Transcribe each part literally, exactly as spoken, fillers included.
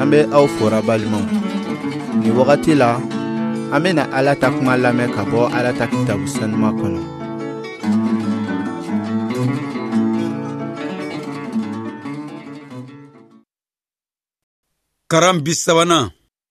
ambe au fora balimon. Ni wakati la amena ala takuma lame kabo ala takitabu sanuma kono. Karam bisabana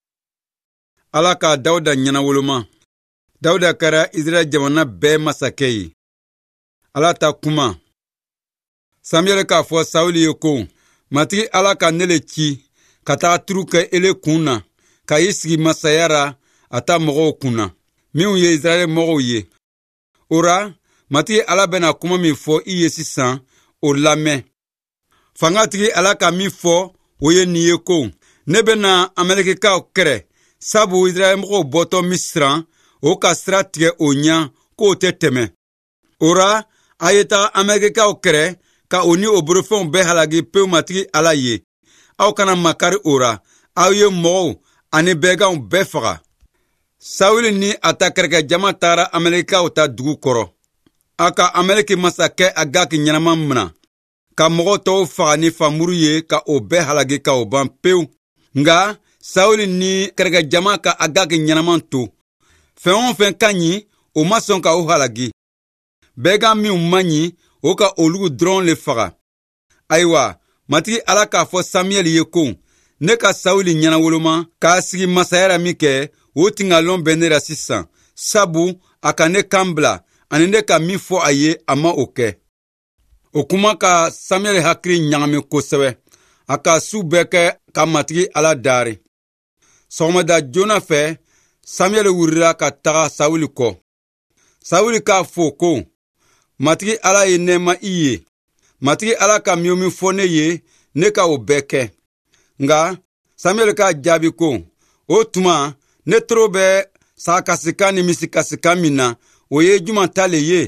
ala ka Dawuda ɲana woloma. Dawuda kɛra Israel jamana bɛɛ masakɛ ye. Ala ta kuma. Samuel k'a fɔ Sauli ye ko, matigi ala ka ne le ci ka taa turu kɛ ele kun na, ka i sigi masaya ra a ta mɔgɔw kun na, minw ye Israel mɔgɔw ye. O ra, matigi ala bɛna kuma min fɔ i ye sisan, o lamɛn. Fangatigi ala ka min fɔ, o ye nin ye ko, ne bɛna Amalekikaw kɛrɛ, sabu Israel mɔgɔw bɔtɔ Misran, o ka sira tigɛ o ɲa, k'o tɛ tɛmɛ. O ra, a ye taga Amalekikaw kɛrɛ, ka o ni o borofɛnw bɛɛ halagi pewu matigi ala ye. Aw kana makari o ra, aw ye mɔgɔw ani bɛɛganw bɛɛ faga. Sauli ni a ta kɛrɛkɛ jama taara Amalekikaw ta dugu kɔrɔ. A ka Amaleki masakɛ Agaki ɲɛnama mina, ka mɔgɔ tɔw faga ni famuru ye ka o bɛɛ halagi ka o ban pewu. Nga Sauli ni kɛrɛkɛ jama ka Agaki ɲɛnama to. Fɛn o fɛn ka ɲi, o ma sɔn ka o halagi. Bɛɛgan minw ma ɲi, o ka olugu dɔrɔn le faga. Ayiwa, matigi ala k'a fɔ Samuel ye ko, ne ka Sauli ɲana woloma k'a sigi masaya ra min kɛ, o tingalɔn bɛ ne ra sisan, sabu a ka ne kan bila, ani ne ka min fɔ a ye a ma o kɛ. O kuma ka Samuel hakili ɲagami kosɛbɛ, a ka su bɛɛ kɛ ka matigi ala daari. Sɔgɔmada joona fɛ, Samuel wurira ka taga Sauli kɔ. Sauli k'a fɔ ko, matigi ala ye nɛɛma i ye. Matigi ala ka min min fɔ ne ye, ne ka o bɛɛ kɛ. Nga Samuel k'a jaabi ko, o tuma ne toro bɛ saakasika ni misikasika min na, o ye juman ta le ye.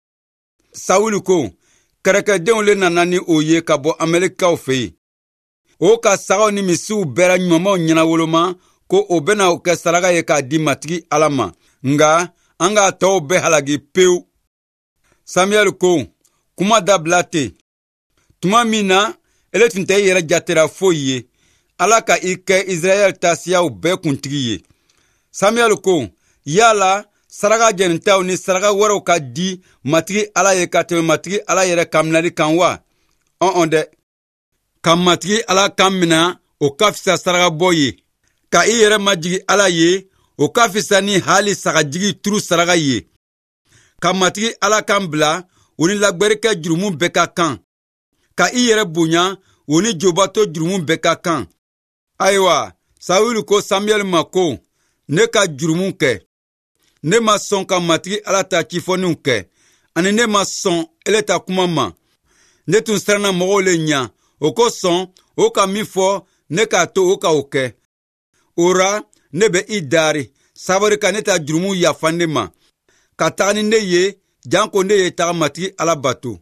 Sauli ko, kɛrɛkɛdenw le nana ni o ye ka bɔ Amalekikaw fɛ yen. O ka sagaw ni misiw bɛɛ ɲumanmaw ɲana woloma, ko o bɛna o kɛ saraka ye k'a di matigi ala ma. Nga an k'a tɔw bɛɛ halagi pewu. Samuel ko, kuma dabila ten. Tuma min na, ele tun tɛ i yɛrɛ jatera foyi ye. Ala ka i kɛ Israel taasiyaw bɛɛ kuntigi ye. Samuel ko, yala saraka jɛnitaw ni saraka wɛrɛw ka di matigi ala ye ka tɛmɛ matigi ala yɛrɛ ka minali kan wa? Ɔn ɔn dɛ. Ka matigi ala kan mina, o ka fisa saraka bɔ ye. Ka i yɛrɛ majigi ala ye, o ka fisa ni hali sagajigi turu saraka ye. Ka matigi ala kan bila, o ni lagwɛrikɛ jurumu bɛɛ ka kan. Ka i yɛrɛ bonya, o ni jobato jurumu bɛɛ ka kan. Ayiwa, Sauli ko Samuel ma ko, ne ka jurumu kɛ. Ne ma sɔn ka matigi ala ta cifɔniw kɛ, ani ne ma sɔn ele ta kuma ma. Ne tun siranna mɔgɔw le ɲa, o ko sɔn, o ka min fɔ, ne k'a to o ka o kɛ. O ra, ne bɛ i daari, sabari ka ne ta jurumu yafa ne ma. Ka taga ni ne ye, janko ne ye taga matigi ala bato.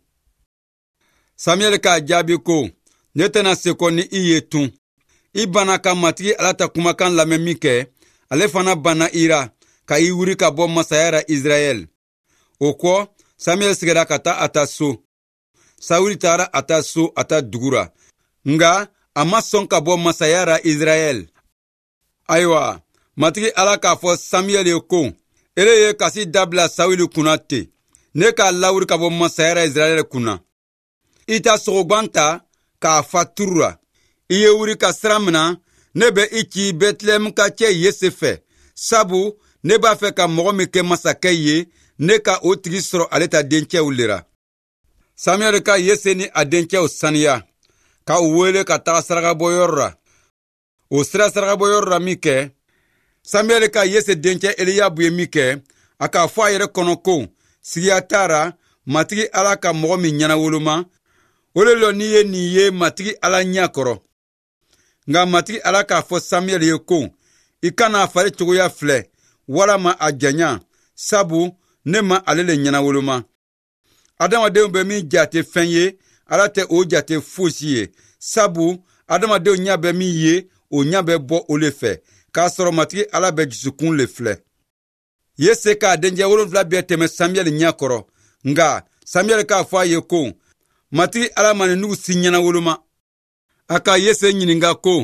Samuel k'a jaabi ko, ne tɛna sekɔ ni i ye tun. I bana ka matigi ala ta kumakan lamɛn min kɛ, ale fana bana i ra, ka i wuri ka bɔ masaya ra Israel. O kɔ, Samuel sigira ka taa a ta so. Sauli taara a ta so a ta dugu ra. Nga, a ma sɔn ka bɔ masaya ra Israel. Ayiwa, matigi ala k'a fɔ Samuel ye ko, ele ye kasi dabila Sauli kunna ten, ne k'a lawuri ka bɔ masaya ra Israel kunna. I ta sɔgɔgwan ta k'a fa turu ra. I ye wuri ka sira mina, ne bɛ i ci Bɛtilɛmu ka cɛ Yese fɛ, sabu ne b'a fɛ ka mɔgɔ min kɛ masakɛ ye, ne ka o tigi sɔrɔ ale ta dencɛw le ra. Samuel ka Yese ni a dencɛw saniya, ka u wele ka taga sarakabɔyɔrɔ ra. O sira sarakabɔyɔrɔ ra min kɛ, Samuel ka Yese dencɛ Eliyabu ye min kɛ, a k'a fɔ a yɛrɛ kɔnɔ ko, sigiya t'a ra, matigi ala ka mɔgɔ min ɲana woloma, o le lɔ n'i ye nin ye matigi ala ɲa kɔrɔ. Nga matigi ala k'a fɔ Samuel ye ko, i kana fari cogoya filɛ, walama a janya, sabu ne ma ale le ɲana woloma. Adamadenw bɛ min jate fɛn ye, ala tɛ o jate fosi ye, sabu adamadenw ɲa bɛ min ye, o ɲa bɛ bɔ o le fɛ, k'a sɔrɔ matigi ala bɛ jusukun le filɛ. Yese k'a dencɛ wolonfila bɛɛ tɛmɛ Samuel ɲa kɔrɔ, nga Samuel k'a fɔ a ye ko, matigi ala ma ni nugu si ɲana woloma. A ka Yese ɲininga ko,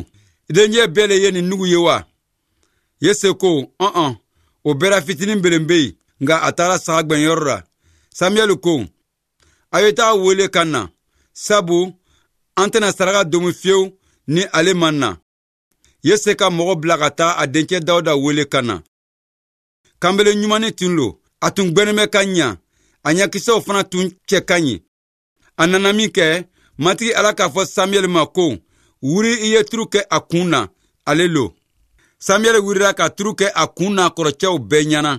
Idenye bele ye ni nugu ye wa. Yese ko, an an, o bera fitinin belembe nga atara sagben yorra. Samuel ko, ayeta wele kana, sabu, antena saraga domu fieu ni ale manna. Yese ka mogo blagata a denke Dauda wele kana. Kambele nyumane tunlo, atun gbeneme kanya, anya kiso fana tun che kanyi. Ananami ke, matigi ala ka fo Samuel ma ko, wuri iye truke akuna, alelo. Samuel wurira ka truke akuna korochew benyana.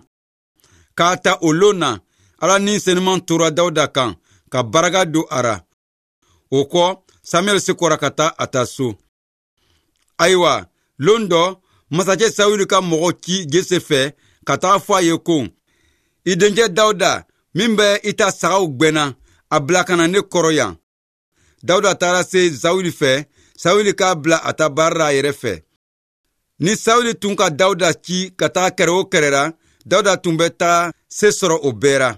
Ka ta olona, ala ni seniman tora Dauda kan, ka baraga do ara. Oko, Samuel se korakata ataso. Aywa, londo, masache Sauli ka mogo ki gese fe, kata fwa ye ko. Idenje Dauda, mimbe ita sagaw gbena, a blakana ne koroyan. Dauda tara se Sauli fe, Sauli ka bla ata barra yere fe. Ni Sauli tunka Dauda ki kata kere o kerera, Dauda tumbe ta se soro o bera.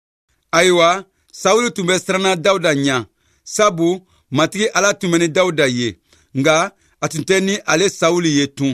Aywa, Sauli tumbe strana Dauda nya, sabu matigi ala tumeni Dauda ye, nga atinteni ale Sauli ye tun.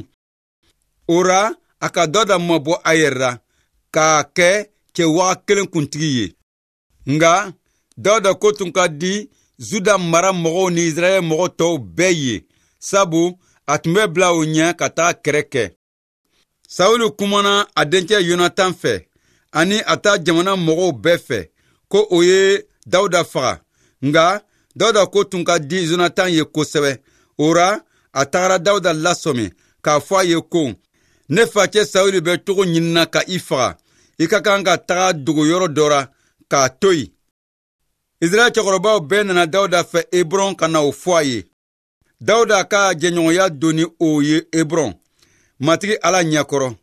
Ora, aka Dauda mabo ayera, ka ke ke wa kelen kuntigi ye. Nga, Dauda ko tunka di, Zuda mara mogo ni Israel mogo to beye, sabu atme bla o nya kata kereke. Sauli kumana adenke Yonatan fe, ani ata jamana mogo befe, ko oye Dauda faga. Nga, Dauda ko tunka di Yonatan ye kosebe, ora atara Dauda lasome, ka fwa ye ko, ne fache Sauli be togo nyinna ka ifaga, ikakanga taga dugu yoro dora, ka toyi. Israel chokoroba be nana Dauda fe Hebron kana o foye. Dauda ka jenyonya doni oye Hebron. Matigi ala nyakoro.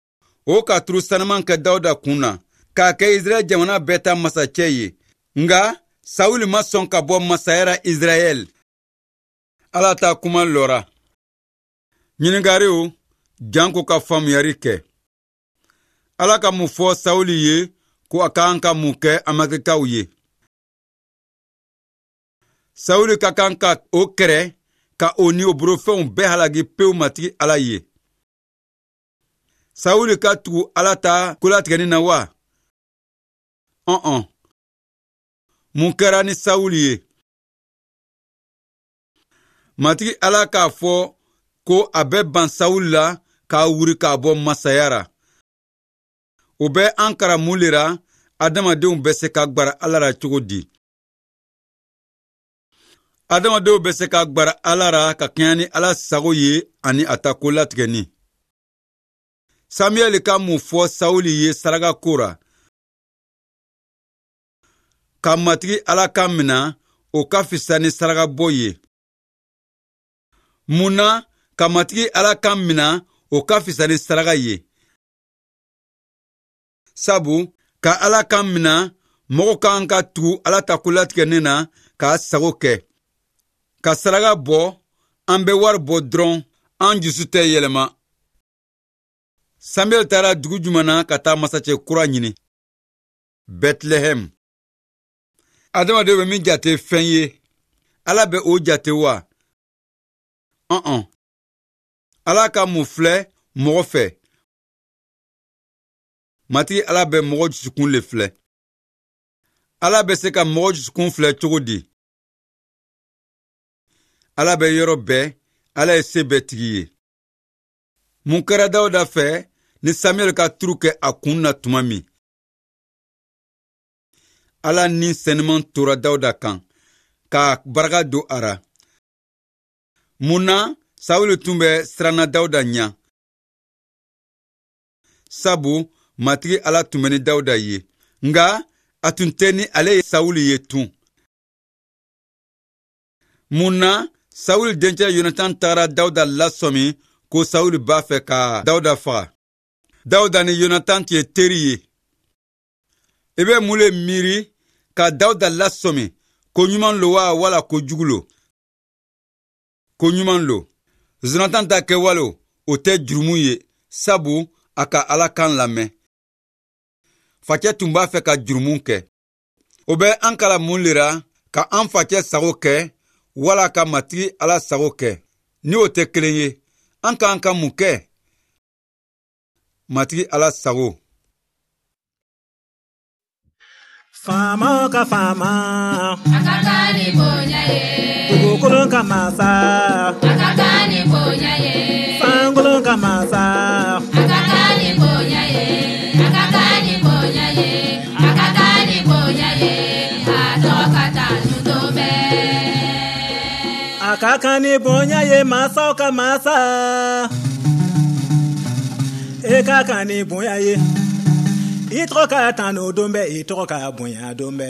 O ka tru sanaman ke Dauda kuna. Ka ke Israel jamana beta masacheye. Nga, Sauli mason ka bo masayera Israel. Ala ta kuma lora. Nyinigari o, janko ka famu yarike. Ala ka mufo Sauli ye, ko akanka muke amakika uye. Sauli ka kanka o kere, ka oni obrofon be halagi peu matigi ala ye. Sauli ka tu ala ta kulatigani na wa. An an. Munkera ni Sauli ye. Matigi ala ka fo ko abe ban Sauli la ka wuri ka bo masayara. Obe ankara mulira adama deun bese ka gbara alara chogodi. Adama deun bese ka gbara alara ka kyani ala sago ye ani atakola tigeni. Samuel ka mu fo Sauli ye saraga kora. Ka matigi ala ka mina o ka fisani saraga boye. Muna ka matigi ala ka mina o ka fisani saraga ye. Sabu ka ala ka mina mogo ka anka tu ala takola tigeni na ka sago ke. Ka saraga bo, an be war bo dron, an jusu te yelema. Samuel tara dugu jumana ka ta masache kura nyini. Bethlehem. Adama de be mi jate fenye. Ala be o jate wa. An an. Ala ka moufle, mogo fe. Mati ala be mogo jusukun le fle. Ala be se ka mogo jusukun fle chogodi. Ala be yoro be, ala ese betiye. Munkara Dauda fe, ni Samuel ka truke akuna tumami. Ala ni seniman tora Dauda kan, ka barga do ara. Muna, Sauli tumbe strana Dauda nya. Sabu, matigi ala tumeni Dauda ye. Nga, atunteni ale Sauli ye tun. Muna, Sauli denche Yonatan tara Dauda lasomi ko Sauli bafe ka Dauda fa. Dauda ni Yonatan tie teri ye. Ebe mule miri ka Dauda lasomi ko nyuman lo wa wala ko jugulo. Ko nyuman lo. Yonatan ta ke walo o te jurumu ye sabu aka alakan lame. Fake tumba fe ka jurumu ke. Obe ankala mulira ka an fake sago ke wala ka matigi ala sago ke. Ni o te kelenye, an kan ka mun kɛ matigi Ala sago. Fama ka fama akakani bonya ye Dugukolon ka masa akakani bonya ye Fangolon ka masa akakani bonya ye akakani bonya ye akakani bonya ye atokata nudobe Akakani bonya ye masa ka masa Ekakani bonya ye Itroka tano dombe itroka bonya dombe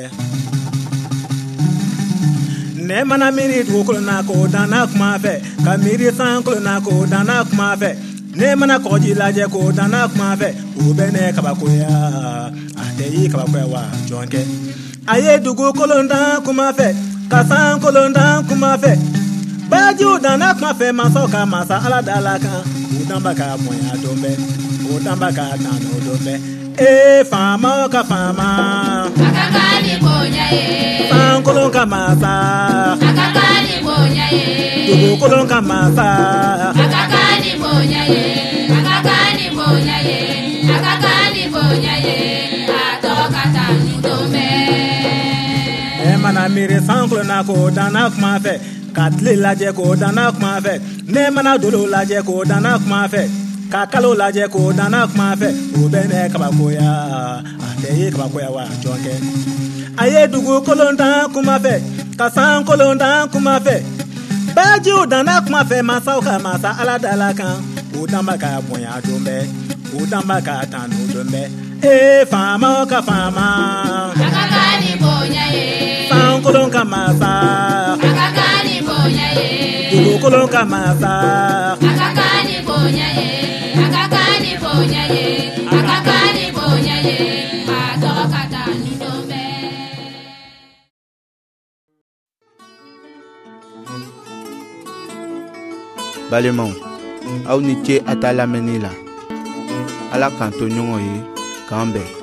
Ne mana miri dukolona ko dana kuma fɛ ka miri sankolona ko dana kuma fɛ ne mana kɔji lajɛ ko dana kuma fɛ u bɛ ne kabakoya a tɛ yi kabakoya wa jɔn kɛ a ye dugukolon dan kuma fɛ ka sankolon dan kuma fɛ bajiw dana kuma fɛ masaw ka masa Ala dala kan u danba ka bonya dombe u danba ka tano dombe Eh, fama ka fama akakani bonya ye Fangolon ka masa akakani bonya ye Dugukolon ka masa akakani bonya ye akakani bonya ye akakani bonya ye atokata nudobe E mana miri sankolona ko dana kuma fɛ ka tile lajɛ ko dana kuma fɛ ne mana dolo lajɛ ko dana kuma fɛ ka kalo lajɛ ko dana kuma fɛ u bɛ ne kabakoya a tɛ ye kabakoya wa jɔn kɛ a ye dugukolon dan kuma fɛ ka sankolon dan kuma fɛ bajiw dana kuma fɛ masaw ka masa Ala dala kan u danba ka bonya don bɛ u danba ka tano don bɛ ee faama ka faama akakani bonya ye sankolon ka masa akakani bonya ye dugukolon ka masa akakani bonya ye akakani bonya ye akakani bonya ye atokata nudobe Balimaw, aw ni ce a ta lamɛnni la. Ala k'an to ɲɔgɔn ye k'an bɛn.